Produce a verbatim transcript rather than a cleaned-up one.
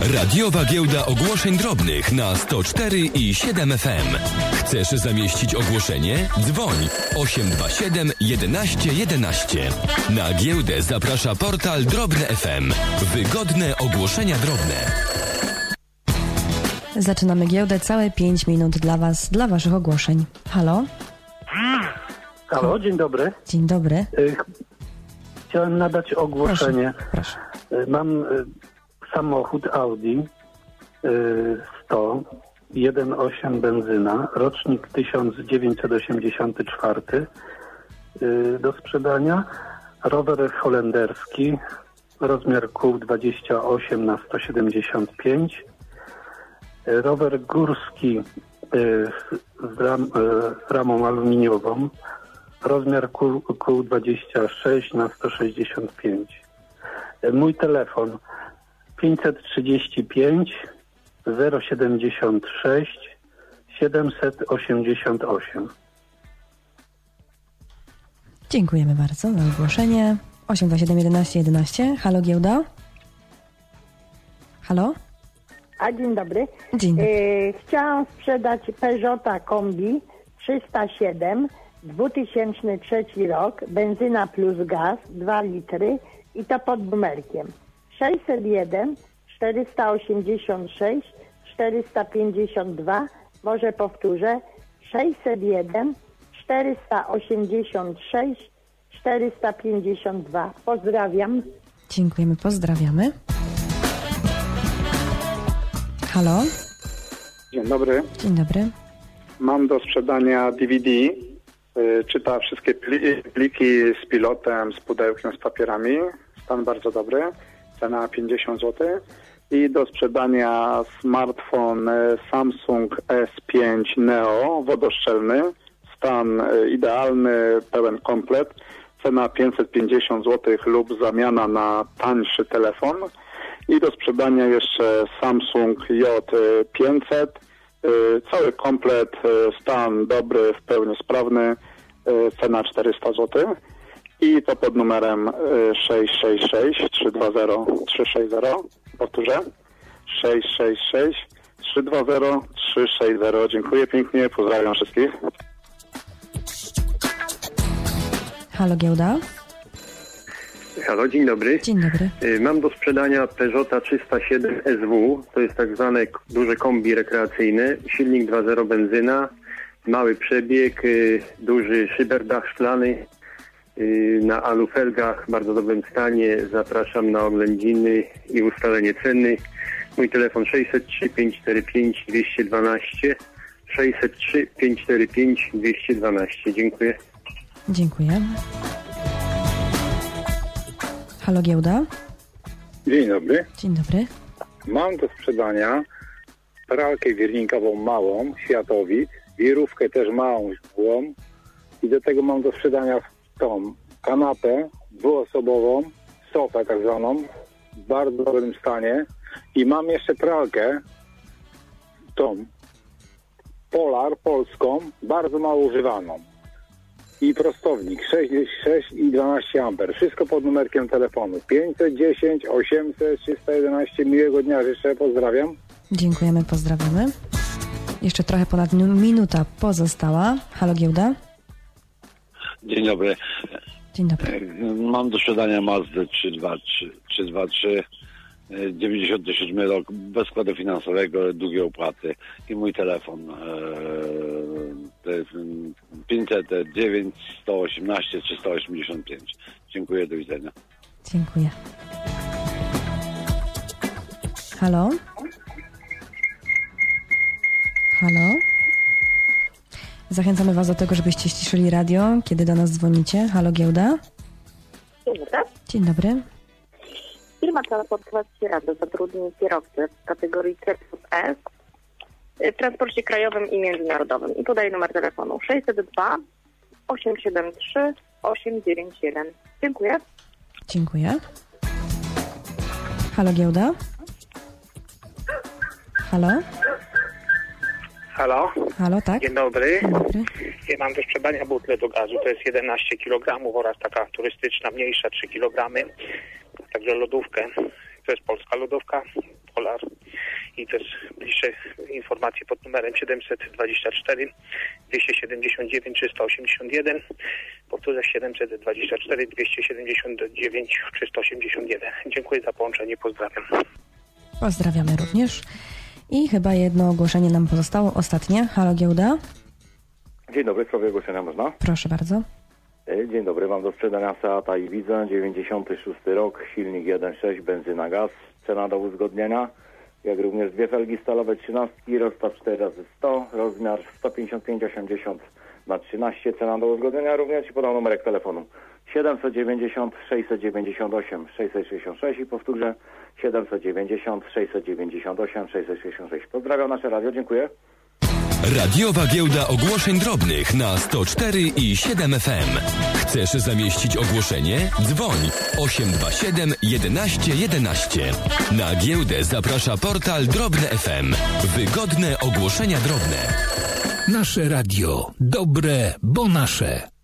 Radiowa Giełda Ogłoszeń Drobnych na sto cztery i siedem F M. Chcesz zamieścić ogłoszenie? Dzwoń osiem dwa siedem jedenaście jedenaście. Na giełdę zaprasza portal Drobne F M. Wygodne ogłoszenia drobne. Zaczynamy giełdę, całe pięć minut dla Was, dla Waszych ogłoszeń. Halo? Halo, dzień dobry. Dzień dobry. Chciałem nadać ogłoszenie. Proszę, proszę. Mam samochód Audi sto, jeden przecinek osiem benzyna, rocznik tysiąc dziewięćset osiemdziesiąty czwarty do sprzedania. Rower holenderski, rozmiar kół dwadzieścia osiem na sto siedemdziesiąt pięć. Rower górski z ram, ramą aluminiową, rozmiar kół, kół dwadzieścia sześć na sto sześćdziesiąt pięć. Mój telefon pięćset trzydzieści pięć zero siedemdziesiąt sześć siedemset osiemdziesiąt osiem. Dziękujemy bardzo za ogłoszenie. osiem dwa siedem jedenaście jedenaście. Halo, giełda? Halo? A dzień dobry. Dzień dobry. E, chciałam sprzedać Peugeota Kombi trzysta siedem, dwa tysiące trzeci rok, benzyna plus gaz, dwa litry i to pod numerkiem sześćset jeden czterysta osiemdziesiąt sześć czterysta pięćdziesiąt dwa. Może powtórzę, sześćset jeden czterysta osiemdziesiąt sześć czterysta pięćdziesiąt dwa. Pozdrawiam. Dziękujemy, pozdrawiamy. Halo? Dzień dobry. Dzień dobry. Mam do sprzedania D V D. Yy, czyta wszystkie pli- pliki z pilotem, z pudełkiem, z papierami. Stan bardzo dobry. Cena pięćdziesiąt złotych. I do sprzedania smartfon Samsung S pięć Neo wodoszczelny. Stan yy, idealny, pełen komplet. Cena pięćset pięćdziesiąt złotych lub zamiana na tańszy telefon. I do sprzedania jeszcze Samsung J pięćset. Cały komplet, stan dobry, w pełni sprawny, cena czterysta złotych. I to pod numerem sześć sześć sześć trzy dwa zero trzy sześć zero. Powtórzę. sześć sześć sześć trzy dwa zero trzy sześć zero. Dziękuję pięknie, pozdrawiam wszystkich. Halo, giełda? Halo, dzień dobry. Dzień dobry. Mam do sprzedania Peugeota trzysta siedem S W. To jest tak zwane duże kombi rekreacyjne. Silnik dwa zero benzyna, mały przebieg, duży szyberdach szklany na alufelgach w bardzo dobrym stanie. Zapraszam na oględziny i ustalenie ceny. Mój telefon sześćset trzy pięćset czterdzieści pięć dwieście dwanaście. sześćset trzy pięćset czterdzieści pięć dwieście dwanaście. Dziękuję. Dziękuję. Halo, giełda? Dzień dobry. Dzień dobry. Mam do sprzedania pralkę wirnikową małą, Światowic, wirówkę też małą, szkłą i do tego mam do sprzedania tą kanapę dwuosobową, sofę tak zwaną, w bardzo dobrym stanie i mam jeszcze pralkę tą Polar polską, bardzo mało używaną. I prostownik sześć sześć i dwanaście amperów. Wszystko pod numerkiem telefonu pięćset dziesięć osiemset trzysta jedenaście. Miłego dnia życzę, pozdrawiam. Dziękujemy, pozdrawiamy. Jeszcze trochę ponad minuta pozostała. Halo, giełda? Dzień dobry. Dzień dobry. Mam do sprzedania Mazdę trzysta dwadzieścia trzy, dziewięćdziesiąty siódmy rok, bez składu finansowego, długie opłaty i mój telefon to jest pięćset dziewięć sto osiemnaście trzysta osiemdziesiąt pięć. Dziękuję, do widzenia. Dziękuję. Halo? Halo? Zachęcamy Was do tego, żebyście ściszyli radio, kiedy do nas dzwonicie. Halo, giełda? Dzień dobry. Dzień dobry. Firma transportowa Sierra zatrudni kierowcę w kategorii C plus S w transporcie krajowym i międzynarodowym. I podaję numer telefonu sześćset dwa osiemset siedemdziesiąt trzy osiemset dziewięćdziesiąt jeden. Dziękuję. Dziękuję. Halo, giełda? Halo? Halo? Halo, tak? Dzień dobry. Dzień dobry. Ja mam do sprzedania butlę do gazu, to jest jedenaście kilogramów oraz taka turystyczna, mniejsza, trzy kilogramy. Także lodówkę, to jest polska lodówka, Polar i też bliższe informacje pod numerem siedemset dwadzieścia cztery dwieście siedemdziesiąt dziewięć trzysta osiemdziesiąt jeden. Powtórzę, siedemset dwadzieścia cztery dwieście siedemdziesiąt dziewięć trzysta osiemdziesiąt jeden. Dziękuję za połączenie, pozdrawiam. Pozdrawiamy również. I chyba jedno ogłoszenie nam pozostało, ostatnie. Halo Giełda. Dzień dobry, w sprawie ogłoszenia można? Proszę bardzo. Dzień dobry, mam do sprzedania Seata Ibiza, dziewięćdziesiąty szósty rok, silnik jeden przecinek sześć, benzyna, gaz, cena do uzgodnienia, jak również dwie felgi stalowe trzynastki, rozstaw cztery razy sto, rozmiar sto pięćdziesiąt pięć osiemdziesiąt na trzynaście, cena do uzgodnienia, również i podam numerek telefonu siedemset dziewięćdziesiąt sześćset dziewięćdziesiąt osiem sześćset sześćdziesiąt sześć i powtórzę siedemset dziewięćdziesiąt sześćset dziewięćdziesiąt osiem sześćset sześćdziesiąt sześć. Pozdrawiam nasze radio, dziękuję. Radiowa giełda ogłoszeń drobnych na sto cztery i siedem F M. Chcesz zamieścić ogłoszenie? Dzwoń osiem dwa siedem jedenaście jedenaście. Na giełdę zaprasza portal Drobne F M. Wygodne ogłoszenia drobne. Nasze radio. Dobre, bo nasze.